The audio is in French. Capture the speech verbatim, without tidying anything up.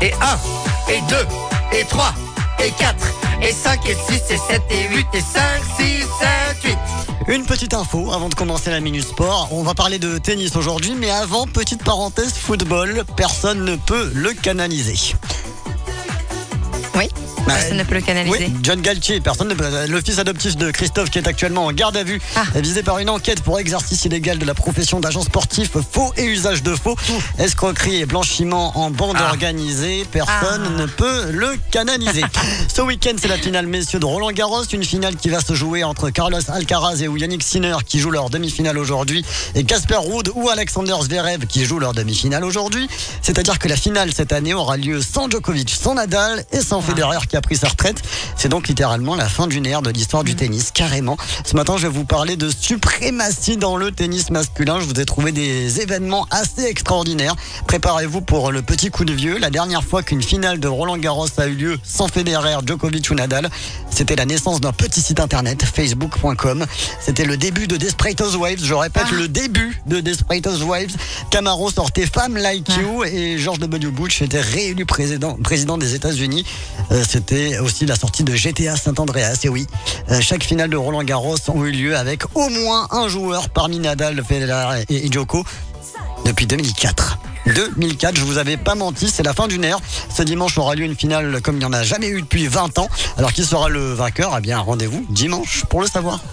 et un, et deux, et trois, et quatre, et cinq, et six, et sept, et huit, et cinq, six, sept, huit. Une petite info avant de commencer la Minute Sport. On va parler de tennis aujourd'hui, mais avant, petite parenthèse football, personne ne peut le canaliser. Oui, personne Bah, ne peut le canaliser. Oui, John Galtier, personne ne peut. Le fils adoptif de Christophe qui est actuellement en garde à vue, Ah. est visé par une enquête pour exercice illégal de la profession d'agent sportif, faux et usage de faux, escroquerie et blanchiment en bande Ah. organisée. Personne Ah. ne peut le canaliser. Ce week-end, c'est la finale messieurs de Roland Garros, une finale qui va se jouer entre Carlos Alcaraz et Yannick Sinner qui jouent leur demi-finale aujourd'hui et Casper Ruud ou Alexander Zverev qui jouent leur demi-finale aujourd'hui. C'est-à-dire que la finale cette année aura lieu sans Djokovic, sans Nadal et sans Federer qui a pris sa retraite. C'est donc littéralement la fin d'une ère de l'histoire du tennis, carrément. Ce matin, je vais vous parler de suprématie dans le tennis masculin. Je vous ai trouvé des événements assez extraordinaires. Préparez-vous pour le petit coup de vieux. La dernière fois qu'une finale de Roland Garros a eu lieu sans Federer, Djokovic ou Nadal, c'était la naissance d'un petit site internet, facebook point com. C'était le début de Desperate Housewives. Je répète, Ah. le début de Desperate Housewives. Camaro sortait Femme Like You et George W. Bush était réélu président, président des États-Unis. Euh, c'était aussi la sortie de G T A San Andreas. Et oui, euh, chaque finale de Roland Garros ont eu lieu avec au moins un joueur parmi Nadal, Federer et, et Djoko depuis deux mille quatre. deux mille quatre, je vous avais pas menti, c'est la fin d'une ère. Ce dimanche aura lieu une finale comme il n'y en a jamais eu depuis vingt ans. Alors qui sera le vainqueur ? Eh bien, rendez-vous dimanche pour le savoir.